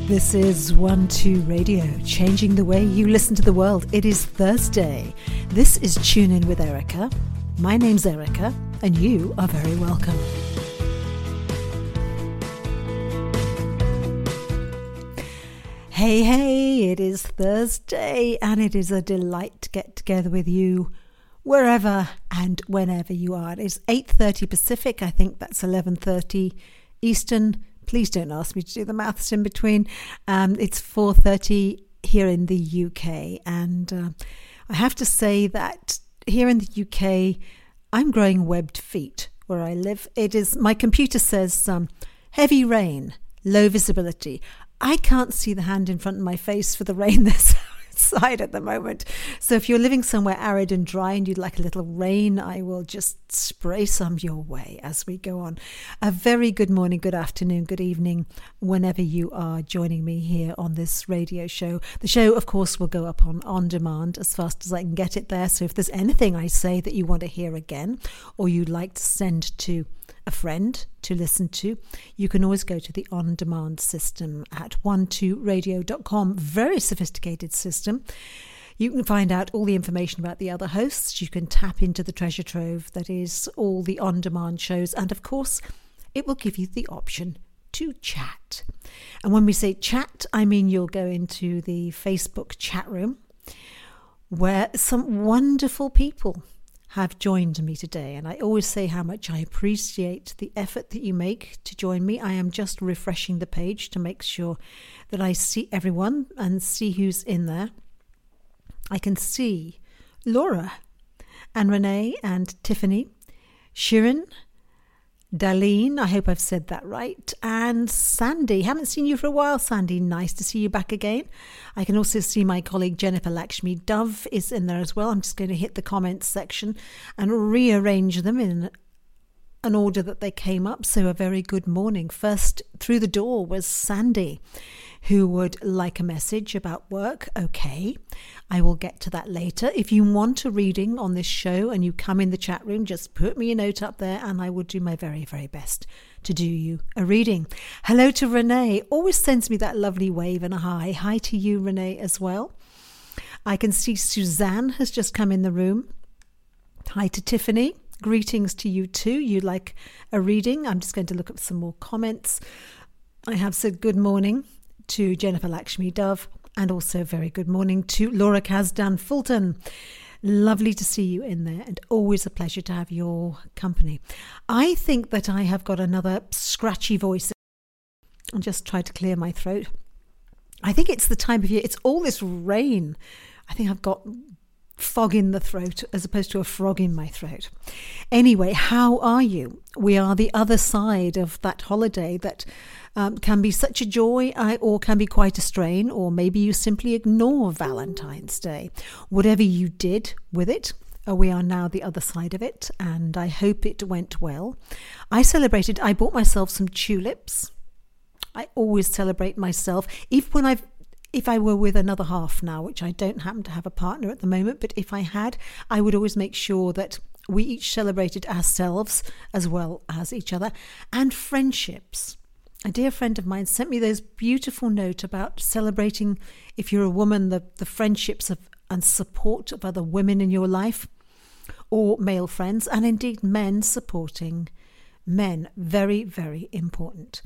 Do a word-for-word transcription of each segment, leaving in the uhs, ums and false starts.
This is One Two Radio, changing the way you listen to the world. It is Thursday. This is Tune In with Erica. My name's Erica, and you are very welcome. Hey, hey, it is Thursday, and it is a delight to get together with you wherever and whenever you are. It is eight thirty Pacific. I think that's eleven thirty Eastern. Please don't ask me to do the maths in between. Um, it's four thirty here in the U K. And uh, I have to say that here in the U K, I'm growing webbed feet where I live. It is, my computer says um, heavy rain, low visibility. I can't see the hand in front of my face for the rain that's outside at the moment. So if you're living somewhere arid and dry and you'd like a little rain, I will just spray some your way as we go on. A very good morning, good afternoon, good evening, whenever you are joining me here on this radio show. The show, of course, will go up on on demand as fast as I can get it there. So if there's anything I say that you want to hear again, or you'd like to send to a friend to listen to, you can always go to the on-demand system at one two radio dot com. Very sophisticated system. You can find out all the information about the other hosts. You can tap into the treasure trove that is all the on-demand shows. And of course, it will give you the option to chat. And when we say chat, I mean you'll go into the Facebook chat room where some wonderful people have joined me today, and I always say how much I appreciate the effort that you make to join me. I am just refreshing the page to make sure that I see everyone and see who's in there. I can see Laura and Renee and Tiffany, Shirin, Darlene, I hope I've said that right, and Sandy. Haven't seen you for a while, Sandy. Nice to see you back again. I can also see my colleague Jennifer Lakshmi Dove is in there as well. I'm just going to hit the comments section and rearrange them in an order that they came up. So a very good morning. First through the door was Sandy, who would like a message about work. Okay, I will get to that later. If you want a reading on this show and you come in the chat room, just put me a note up there and I will do my very, very best to do you a reading. Hello to Renee. Always sends me that lovely wave and a hi. Hi to you, Renee, as well. I can see Suzanne has just come in the room. Hi to Tiffany. Greetings to you too. You'd like a reading? I'm just going to look up some more comments. I have said good morning to Jennifer Lakshmi Dove, and also very good morning to Laura Kazdan Fulton. Lovely to see you in there, and always a pleasure to have your company. I think that I have got another scratchy voice. I'll just try to clear my throat. I think it's the time of year. It's all this rain. I think I've got fog in the throat as opposed to a frog in my throat. Anyway, how are you? We are the other side of that holiday that um, can be such a joy uh, or can be quite a strain, or maybe you simply ignore Valentine's Day. Whatever you did with it, uh, we are now the other side of it, and I hope it went well. I celebrated, I bought myself some tulips. I always celebrate myself, even when I've If I were with another half now, which I don't happen to have a partner at the moment, but if I had, I would always make sure that we each celebrated ourselves as well as each other, and friendships. A dear friend of mine sent me those beautiful note about celebrating, if you're a woman, the, the friendships of and support of other women in your life, or male friends, and indeed men supporting men. Very, very important.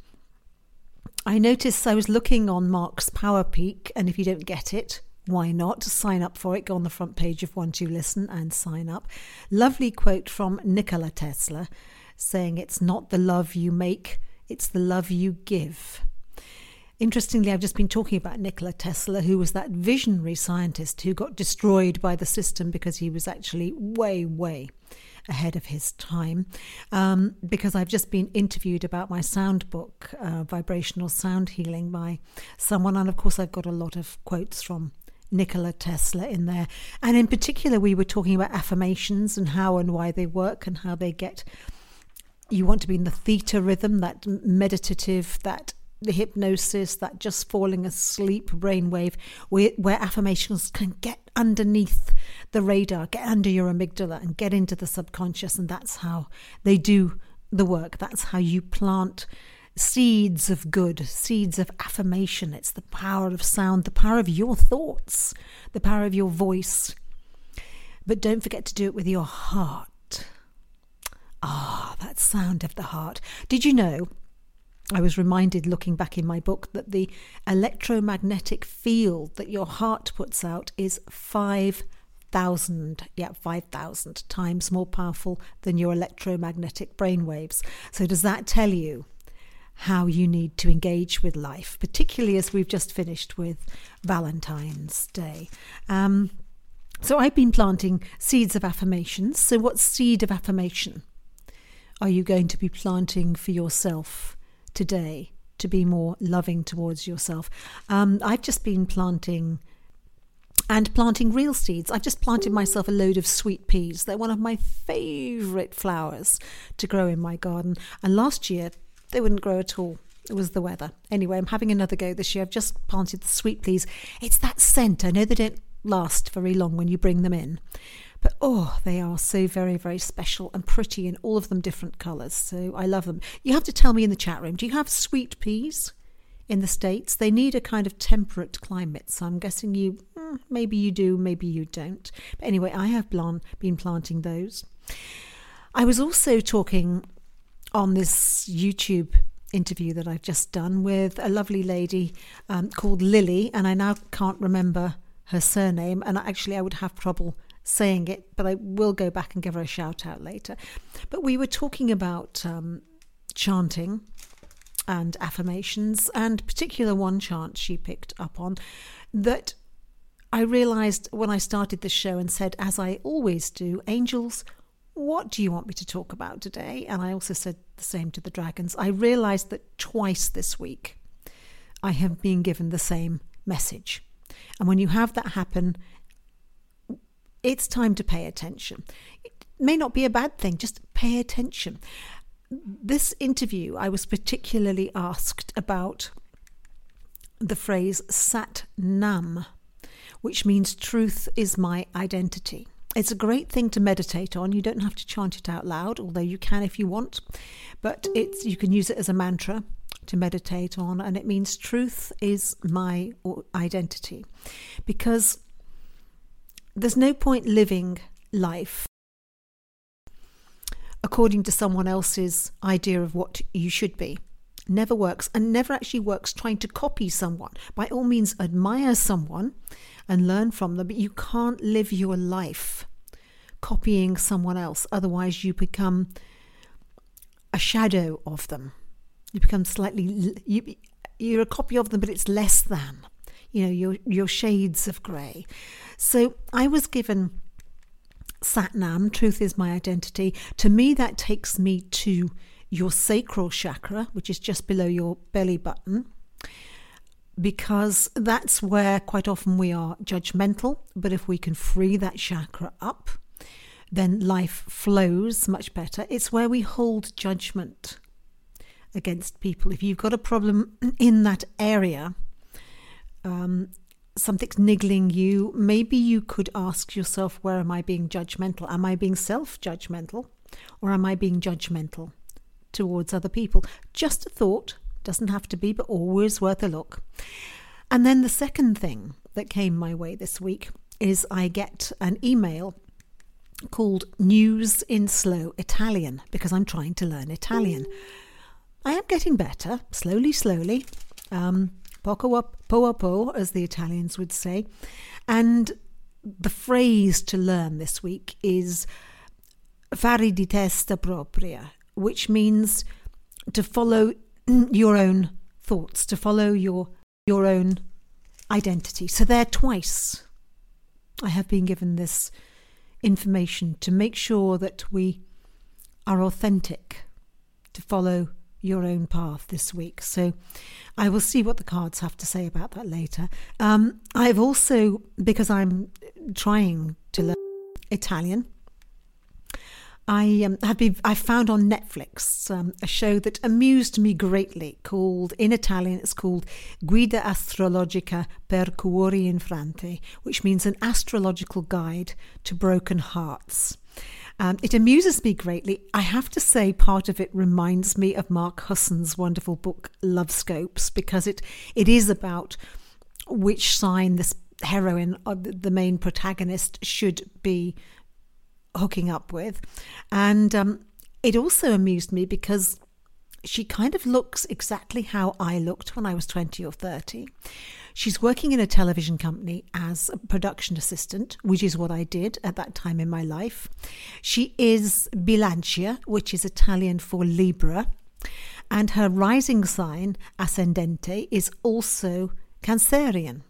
I noticed I was looking on Mark's Power Peak, and if you don't get it, why not? Sign up for it. Go on the front page of One Two Listen and sign up. Lovely quote from Nikola Tesla saying, "It's not the love you make, it's the love you give." Interestingly, I've just been talking about Nikola Tesla, who was that visionary scientist who got destroyed by the system because he was actually way, way ahead of his time, um, because I've just been interviewed about my sound book, uh, Vibrational Sound Healing, by someone, and of course I've got a lot of quotes from Nikola Tesla in there, and in particular we were talking about affirmations and how and why they work and how they get you want to be in the theta rhythm, that meditative, that the hypnosis, that just falling asleep brainwave, where, where affirmations can get underneath the radar, get under your amygdala and get into the subconscious. And that's how they do the work. That's how you plant seeds of good, seeds of affirmation. It's the power of sound, the power of your thoughts, the power of your voice. But don't forget to do it with your heart. Ah, that sound of the heart. Did you know, I was reminded looking back in my book, that the electromagnetic field that your heart puts out is five thousand, yeah, five thousand times more powerful than your electromagnetic brainwaves. So does that tell you how you need to engage with life, particularly as we've just finished with Valentine's Day? Um, so I've been planting seeds of affirmations. So what seed of affirmation are you going to be planting for yourself today to be more loving towards yourself? Um, I've just been planting and planting real seeds. I've just planted myself a load of sweet peas. They're one of my favourite flowers to grow in my garden. And last year, they wouldn't grow at all. It was the weather. Anyway, I'm having another go this year. I've just planted the sweet peas. It's that scent. I know they don't last very long when you bring them in. But oh, they are so very, very special and pretty, and all of them different colours. So I love them. You have to tell me in the chat room, do you have sweet peas in the States? They need a kind of temperate climate. So I'm guessing you, hmm, maybe you do, maybe you don't. But anyway, I have been planting those. I was also talking on this YouTube interview that I've just done with a lovely lady um, called Lily, and I now can't remember her surname, and actually I would have trouble saying it, but I will go back and give her a shout out later. But we were talking about um, chanting and affirmations, and particular one chant she picked up on that I realised when I started the show and said, as I always do, angels, what do you want me to talk about today? And I also said the same to the dragons. I realised that twice this week I have been given the same message. And when you have that happen, it's time to pay attention. It may not be a bad thing, just pay attention. This interview, I was particularly asked about the phrase Sat Nam, which means truth is my identity. It's a great thing to meditate on. You don't have to chant it out loud, although you can if you want. But it's you can use it as a mantra to meditate on, and it means truth is my identity. Because there's no point living life according to someone else's idea of what you should be. Never works, and never actually works trying to copy someone. By all means, admire someone and learn from them, but you can't live your life copying someone else. Otherwise, you become a shadow of them. You become slightly, you, you're a copy of them, but it's less than. You know, your your shades of grey. So I was given Satnam, truth is my identity. To me, that takes me to your sacral chakra, which is just below your belly button, because that's where quite often we are judgmental. But if we can free that chakra up, then life flows much better. It's where we hold judgment against people. If you've got a problem in that area, um, something's niggling you, maybe you could ask yourself, where am I being judgmental? Am I being self-judgmental, or am I being judgmental towards other people? Just a thought, doesn't have to be, but always worth a look. And then the second thing that came my way this week is I get an email called News in Slow Italian, because I'm trying to learn Italian. I am getting better, slowly, slowly, um, poco a po a po, as the Italians would say. And the phrase to learn this week is fare di testa propria, which means to follow your own thoughts, to follow your your own identity. So there twice I have been given this information to make sure that we are authentic, to follow your own path this week. So I will see what the cards have to say about that later. Um, I've also, because I'm trying to learn Italian, I um, have been, I found on Netflix um, a show that amused me greatly called, in Italian, it's called Guida Astrologica per Cuori Infranti, which means an astrological guide to broken hearts. Um, it amuses me greatly. I have to say part of it reminds me of Mark Husson's wonderful book, Love Scopes, because it it is about which sign this heroine, or the main protagonist, should be hooking up with. And um, it also amused me because she kind of looks exactly how I looked when I was twenty or thirty. She's working in a television company as a production assistant, which is what I did at that time in my life. She is Bilancia, which is Italian for Libra, and her rising sign, Ascendente, is also Cancerian.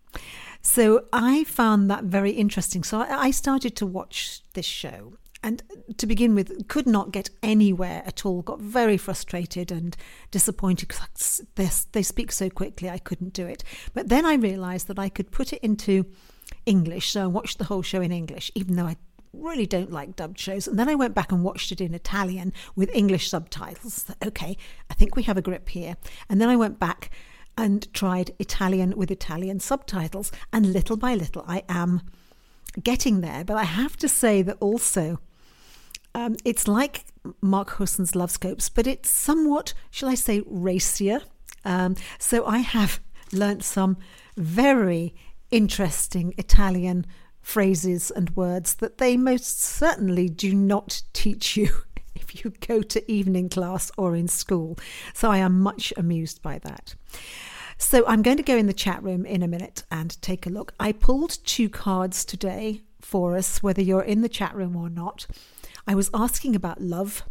So I found that very interesting. So I started to watch this show. And to begin with, could not get anywhere at all, got very frustrated and disappointed because they speak so quickly, I couldn't do it. But then I realised that I could put it into English, so I watched the whole show in English, even though I really don't like dubbed shows. And then I went back and watched it in Italian with English subtitles. Okay, I think we have a grip here. And then I went back and tried Italian with Italian subtitles, and little by little I am getting there. But I have to say that also, Um, it's like Mark Husson's Love Scopes, but it's somewhat, shall I say, racier. Um, so I have learnt some very interesting Italian phrases and words that they most certainly do not teach you if you go to evening class or in school. So I am much amused by that. So I'm going to go in the chat room in a minute and take a look. I pulled two cards today for us, whether you're in the chat room or not. I was asking about love,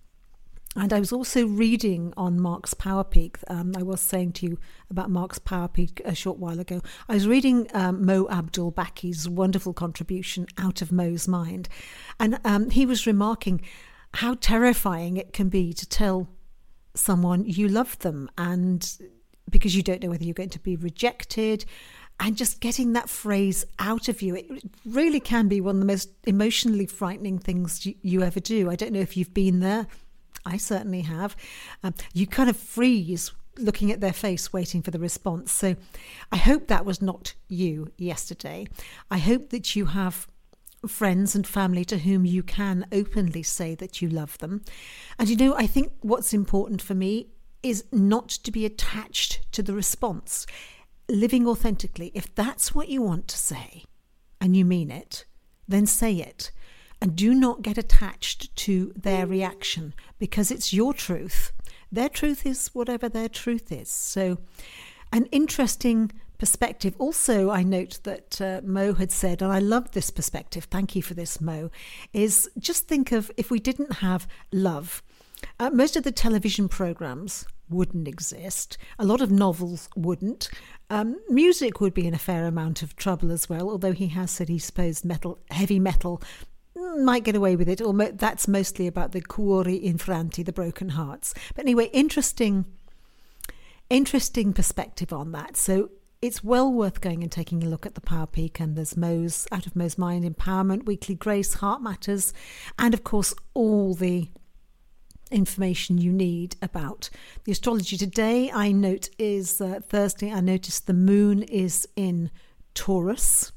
and I was also reading on Mark's Power Peak. Um, I was saying to you about Mark's Power Peak a short while ago. I was reading um, Mo Abdul-Baki's wonderful contribution, Out of Mo's Mind, and um, he was remarking how terrifying it can be to tell someone you love them, and because you don't know whether you're going to be rejected. And just getting that phrase out of you, it really can be one of the most emotionally frightening things you, you ever do. I don't know if you've been there. I certainly have. Um, you kind of freeze looking at their face, waiting for the response. So I hope that was not you yesterday. I hope that you have friends and family to whom you can openly say that you love them. And you know, I think what's important for me is not to be attached to the response. Living authentically, if that's what you want to say and you mean it, then say it. And do not get attached to their reaction, because it's your truth. Their truth is whatever their truth is. So an interesting perspective. Also, I note that uh, Mo had said, and I love this perspective, thank you for this, Mo, is just think of if we didn't have love. Uh, most of the television programs wouldn't exist. A lot of novels wouldn't. Um, music would be in a fair amount of trouble as well, although he has said he supposed metal, heavy metal might get away with it, or mo- that's mostly about the cuori infranti, the broken hearts. But anyway, interesting, interesting perspective on that. So it's well worth going and taking a look at the Power Peak, and there's Mo's, Out of Mo's Mind, Empowerment, Weekly Grace, Heart Matters, and of course all the information you need about the astrology. Today, I note, is uh, Thursday. I noticed the moon is in Taurus.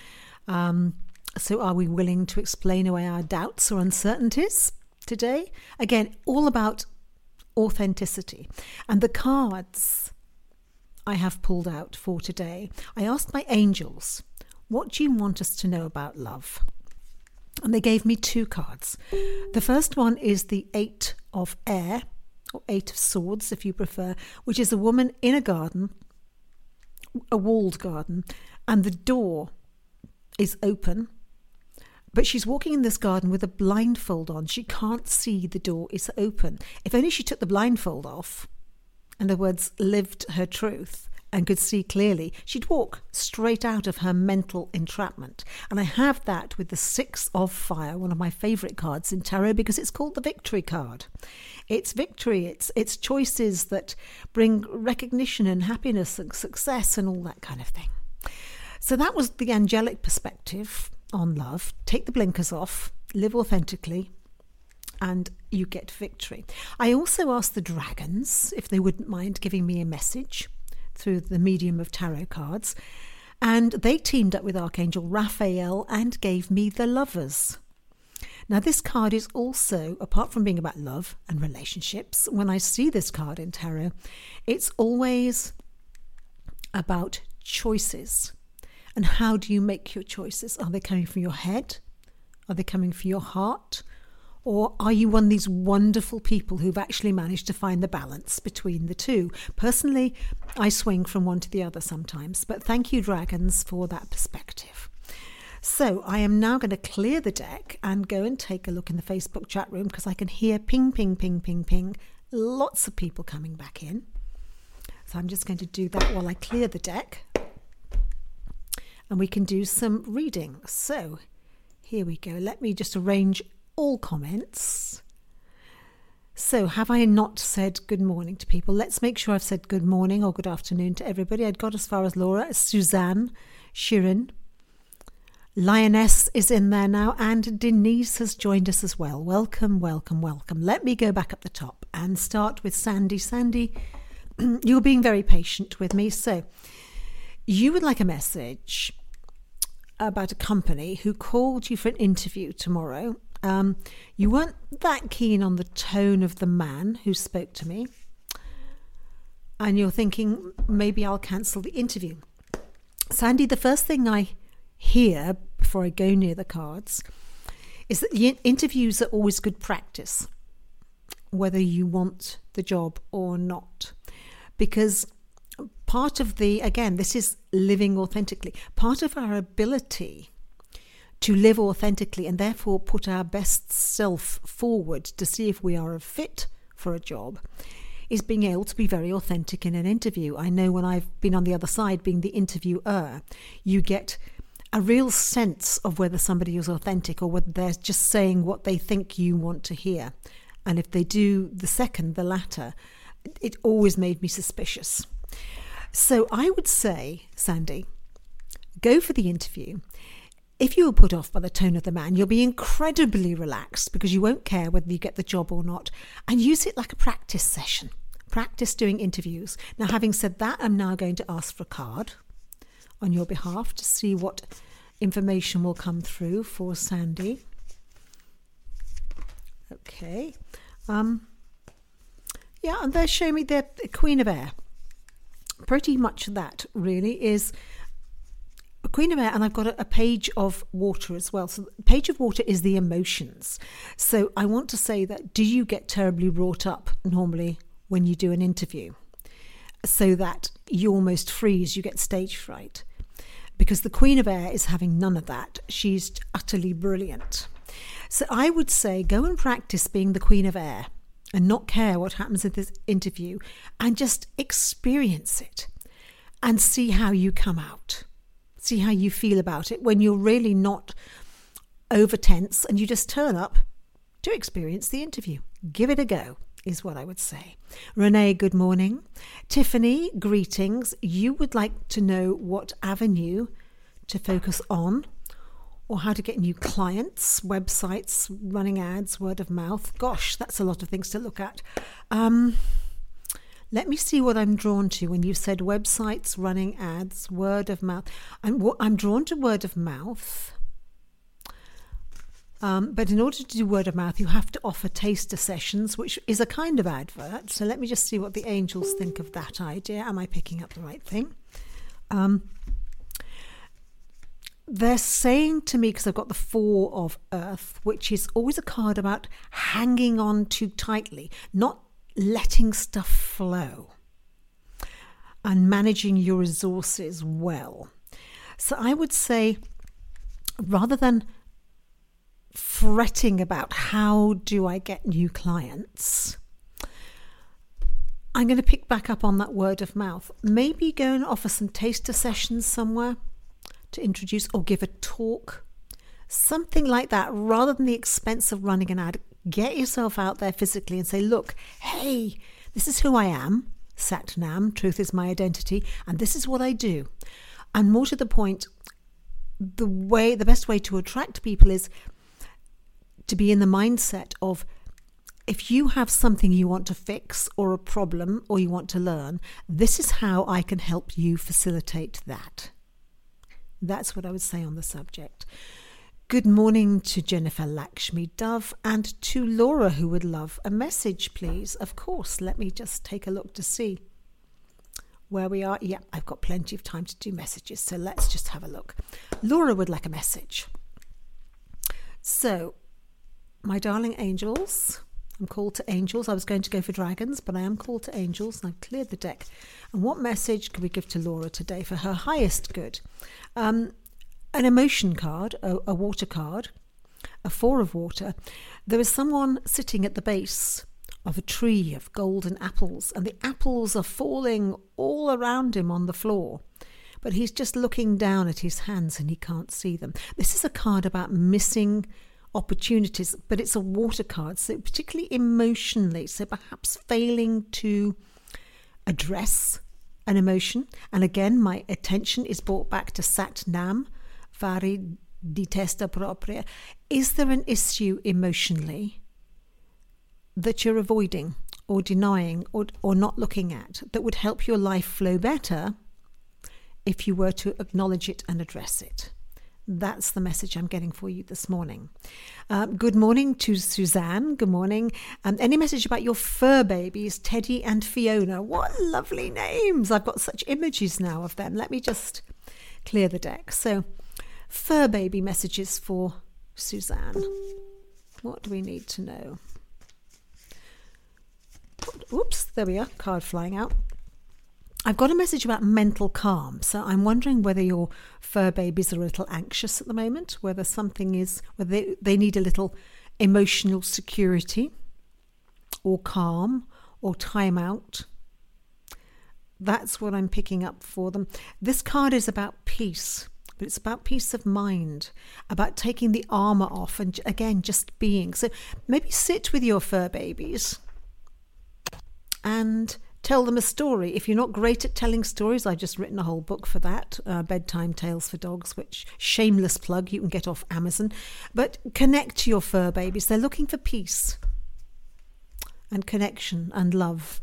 Um, so are we willing to explain away our doubts or uncertainties today? Again, all about authenticity. And the cards I have pulled out for today, I asked my angels, what do you want us to know about love? And they gave me two cards. The first one is the Eight of Air, or Eight of Swords, if you prefer, which is a woman in a garden, a walled garden, and the door is open, but she's walking in this garden with a blindfold on. She can't see the door is open. If only she took the blindfold off, in other words, lived her truth, and could see clearly, she'd walk straight out of her mental entrapment. And I have that with the Six of Fire, one of my favourite cards in tarot, because it's called the Victory card. It's victory, it's it's choices that bring recognition and happiness and success and all that kind of thing. So that was the angelic perspective on love. Take the blinkers off, live authentically, and you get victory. I also asked the dragons if they wouldn't mind giving me a message through the medium of tarot cards, and they teamed up with Archangel Raphael and gave me the Lovers. Now, this card is also, apart from being about love and relationships, when I see this card in tarot, it's always about choices. And how do you make your choices? Are they coming from your head? Are they coming from your heart? Or are you one of these wonderful people who've actually managed to find the balance between the two? Personally, I swing from one to the other sometimes, but thank you, dragons, for that perspective. So I am now going to clear the deck and go and take a look in the Facebook chat room, because I can hear ping, ping, ping, ping, ping, lots of people coming back in. So I'm just going to do that while I clear the deck, and we can do some reading. So here we go. Let me just arrange all comments. So have I not said good morning to people? Let's make sure I've said good morning or good afternoon to everybody. I'd got as far as Laura, Suzanne, Shirin, Lioness is in there now, and Denise has joined us as well. Welcome, welcome, welcome. Let me go back up the top and start with Sandy. Sandy, you're being very patient with me. So you would like a message about a company who called you for an interview tomorrow. Um, you weren't that keen on the tone of the man who spoke to me, and you're thinking, maybe I'll cancel the interview. Sandy, the first thing I hear before I go near the cards is that the interviews are always good practice, whether you want the job or not. Because part of the, again, this is living authentically, part of our ability to live authentically and therefore put our best self forward to see if we are a fit for a job is being able to be very authentic in an interview. I know when I've been on the other side being the interviewer, you get a real sense of whether somebody is authentic or whether they're just saying what they think you want to hear. And if they do the second, the latter, it always made me suspicious. So I would say, Sandy, go for the interview. If you were put off by the tone of the man, you'll be incredibly relaxed because you won't care whether you get the job or not, and use it like a practice session. Practice doing interviews. Now, having said that, I'm now going to ask for a card on your behalf to see what information will come through for Sandy. Okay. Um, yeah, and they're showing me the Queen of Air. Pretty much that really is a Queen of Air, and I've got a, a page of water as well. So the page of water is the emotions. So I want to say that, do you get terribly wrought up normally when you do an interview, so that you almost freeze, you get stage fright? Because the Queen of Air is having none of that. She's utterly brilliant. So I would say go and practice being the Queen of Air and not care what happens in this interview, and just experience it and see how you come out. See how you feel about it when you're really not over tense and you just turn up to experience the interview. Give it a go, is what I would say. Renee, good morning. Tiffany, greetings. You would like to know what avenue to focus on, or how to get new clients, websites, running ads, word of mouth. Gosh, that's a lot of things to look at. Um, let me see what I'm drawn to when you said websites, running ads, word of mouth. I'm, I'm drawn to word of mouth. Um, but in order to do word of mouth, you have to offer taster sessions, which is a kind of advert. So let me just see what the angels think of that idea. Am I picking up the right thing? Um, they're saying to me, because I've got the Four of Earth, which is always a card about hanging on too tightly, not letting stuff flow, and managing your resources well. So I would say, rather than fretting about how do I get new clients, I'm going to pick back up on that word of mouth. Maybe go and offer some taster sessions somewhere to introduce, or give a talk, something like that, rather than the expense of running an ad. Get yourself out there physically and say, look, hey, this is who I am, Sat Nam, truth is my identity, and this is what I do. And more to the point, the way, the best way to attract people is to be in the mindset of, if you have something you want to fix, or a problem, or you want to learn, this is how I can help you facilitate that. That's what I would say on the subject. Good morning to Jennifer Lakshmi Dove and to Laura, who would love a message, please. Of course, let me just take a look to see where we are. Yeah, I've got plenty of time to do messages, so let's just have a look. Laura would like a message. So, my darling angels, I'm called to angels. I was going to go for dragons, but I am called to angels, and I've cleared the deck. And what message can we give to Laura today for her highest good? Um, an emotion card, a, a water card, a four of water. There is someone sitting at the base of a tree of golden apples, and the apples are falling all around him on the floor. But he's just looking down at his hands and he can't see them. This is a card about missing opportunities, but it's a water card, so particularly emotionally, so perhaps failing to address an emotion. And again, my attention is brought back to Sat Nam, Vari di testa propria. Is there an issue emotionally that you're avoiding or denying or, or not looking at that would help your life flow better if you were to acknowledge it and address it? That's the message I'm getting for you this morning. Um, good morning to Suzanne. Good morning. Um, any message about your fur babies, Teddy and Fiona? What lovely names. I've got such images now of them. Let me just clear the deck. So, fur baby messages for Suzanne. What do we need to know? Oops, there we are. Card flying out. I've got a message about mental calm. So I'm wondering whether your fur babies are a little anxious at the moment, whether something is, whether they, they need a little emotional security or calm or time out. That's what I'm picking up for them. This card is about peace, but it's about peace of mind, about taking the armor off and again, just being. So maybe sit with your fur babies and tell them a story. If you're not great at telling stories, I've just written a whole book for that, uh, Bedtime Tales for Dogs, which, shameless plug, you can get off Amazon. But connect to your fur babies. They're looking for peace and connection and love.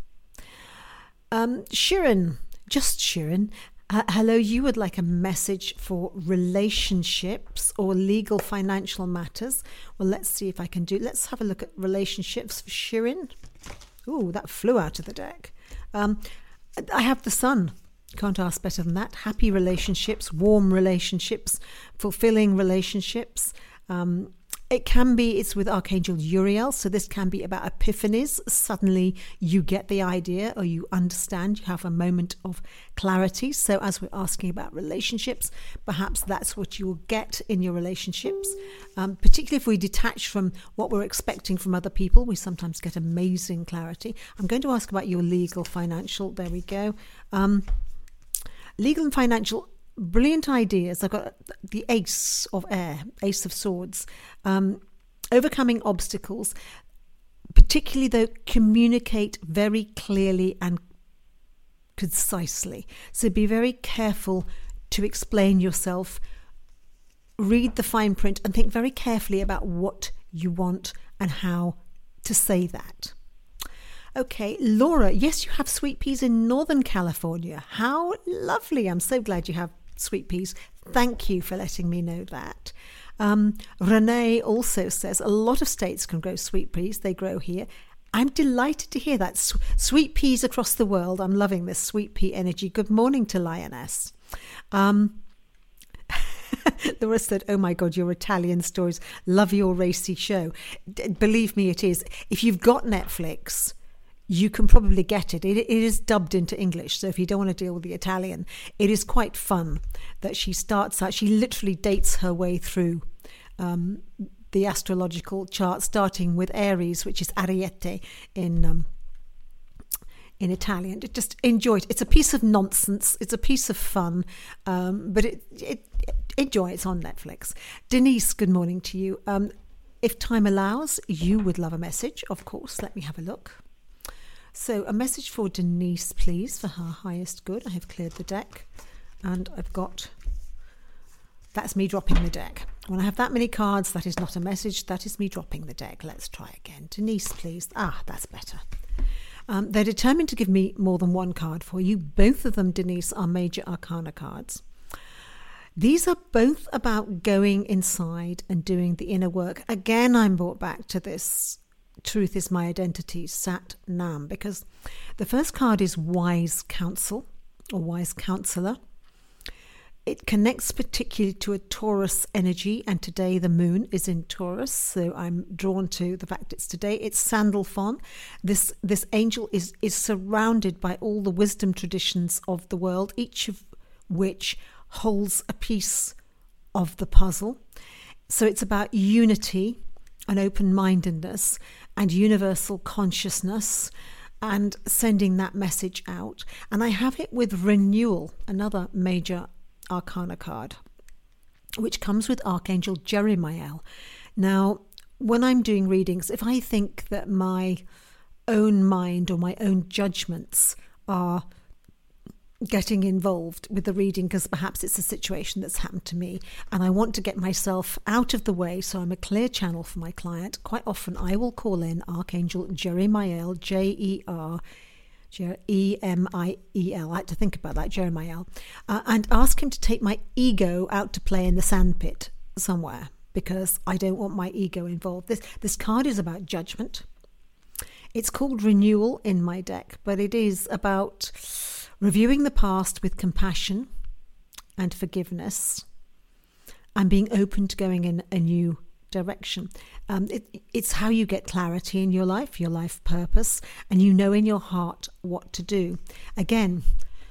Um, Shirin, just Shirin, uh, hello, you would like a message for relationships or legal financial matters. Well, let's see if I can do, let's have a look at relationships for Shirin. Ooh, that flew out of the deck. Um, I have the sun. Can't ask better than that. Happy relationships, warm relationships, fulfilling relationships. Um, it can be, it's with Archangel Uriel, so this can be about epiphanies. Suddenly you get the idea or you understand, you have a moment of clarity. So as we're asking about relationships, perhaps that's what you will get in your relationships. Um, particularly if we detach from what we're expecting from other people, we sometimes get amazing clarity. I'm going to ask about your legal, financial, there we go. Um, legal and financial, brilliant ideas. I've got the Ace of Air, Ace of Swords. Um, overcoming obstacles, particularly though, communicate very clearly and concisely. So be very careful to explain yourself. Read the fine print and think very carefully about what you want and how to say that. Okay, Laura, yes, you have sweet peas in Northern California. How lovely. I'm so glad you have sweet peas. Thank you for letting me know that. Um, Renee also says a lot of states can grow sweet peas. They grow here. I'm delighted to hear that. S- sweet peas across the world. I'm loving this sweet pea energy. Good morning to Lioness. Um, Laura said, oh my God, your Italian stories. Love your racy show. D- believe me, it is. If you've got Netflix, you can probably get it. it. It is dubbed into English, so if you don't want to deal with the Italian, it is quite fun that she starts out, she literally dates her way through um, the astrological chart, starting with Aries, which is Ariete in um, in Italian. Just enjoy it. It's a piece of nonsense. It's a piece of fun, um, but it, it, it enjoy. It's on Netflix. Denise, good morning to you. Um, if time allows, you would love a message, of course. Let me have a look. So a message for Denise, please, for her highest good. I have cleared the deck and I've got, that's me dropping the deck. When I have that many cards, that is not a message, that is me dropping the deck. Let's try again. Denise, please. Ah, that's better. Um, they're determined to give me more than one card for you. Both of them, Denise, are major arcana cards. These are both about going inside and doing the inner work. Again, I'm brought back to this truth is my identity, Sat Nam, because the first card is wise counsel or wise counselor. It connects particularly to a Taurus energy, and today the moon is in Taurus, so I'm drawn to the fact it's today. It's Sandalphon. This this angel is is surrounded by all the wisdom traditions of the world, each of which holds a piece of the puzzle. So it's about unity and open-mindedness and universal consciousness and sending that message out. And I have it with renewal, another major Arcana card, which comes with Archangel Jeremiel. Now, when I'm doing readings, if I think that my own mind or my own judgments are getting involved with the reading, because perhaps it's a situation that's happened to me and I want to get myself out of the way so I'm a clear channel for my client, quite often I will call in Archangel Jeremiel, J E R E M I E L, I had to think about that, Jeremiel, uh, and ask him to take my ego out to play in the sandpit somewhere, because I don't want my ego involved. This this card is about judgment. It's called renewal in my deck, but it is about reviewing the past with compassion and forgiveness and being open to going in a new direction. Um, it, it's how you get clarity in your life, your life purpose, and you know in your heart what to do. Again,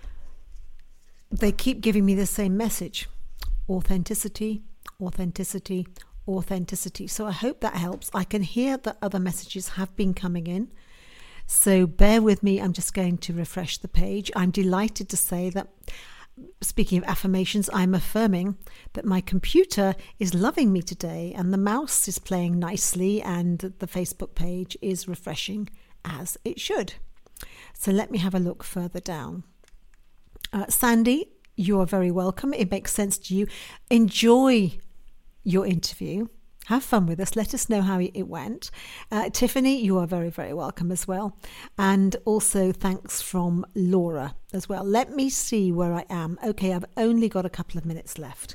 they keep giving me the same message: authenticity, authenticity, authenticity. So I hope that helps. I can hear that other messages have been coming in, so bear with me. I'm just going to refresh the page. I'm delighted to say that, speaking of affirmations, I'm affirming that my computer is loving me today and the mouse is playing nicely and the Facebook page is refreshing as it should. So let me have a look further down. Uh, Sandy, you are very welcome. It makes sense to you. Enjoy your interview. Have fun with us. Let us know how it went. Uh, Tiffany, you are very, very welcome as well. And also thanks from Laura as well. Let me see where I am. Okay, I've only got a couple of minutes left.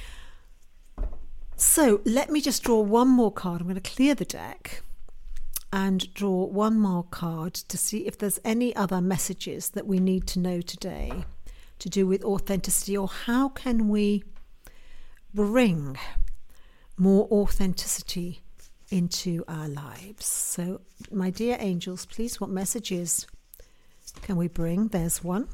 So let me just draw one more card. I'm going to clear the deck and draw one more card to see if there's any other messages that we need to know today to do with authenticity, or how can we bring more authenticity into our lives. So, my dear angels, please, what messages can we bring? There's one.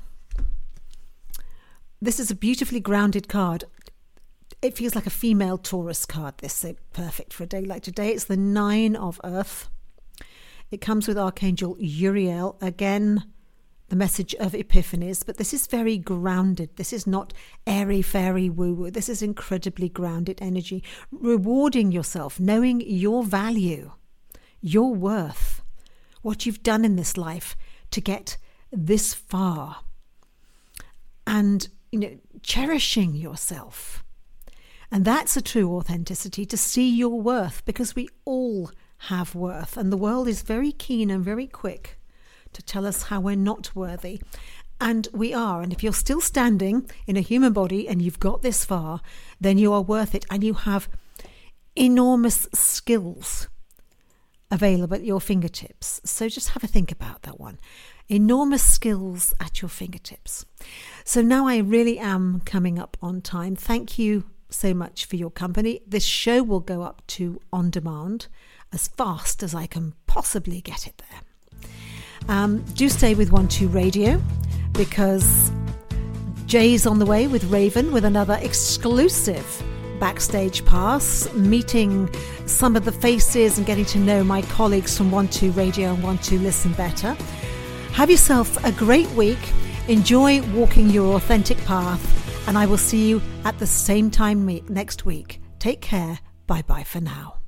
This is a beautifully grounded card. It feels like a female Taurus card, this, so perfect for a day like today. It's the Nine of Earth. It comes with Archangel Uriel. Again, the message of epiphanies, but this is very grounded. This is not airy-fairy woo-woo. This is incredibly grounded energy. Rewarding yourself, knowing your value, your worth, what you've done in this life to get this far. And, you know, cherishing yourself. And that's a true authenticity, to see your worth, because we all have worth. And the world is very keen and very quick to tell us how we're not worthy. And we are. And if you're still standing in a human body and you've got this far, then you are worth it. And you have enormous skills available at your fingertips. So just have a think about that one. Enormous skills at your fingertips. So now I really am coming up on time. Thank you so much for your company. This show will go up to on demand as fast as I can possibly get it there. Um, do stay with One Two Radio, because Jay's on the way with Raven with another exclusive backstage pass, meeting some of the faces and getting to know my colleagues from One Two Radio and One Two Listen Better. Have yourself a great week. Enjoy walking your authentic path, and I will see you at the same time next week. Take care. Bye bye for now.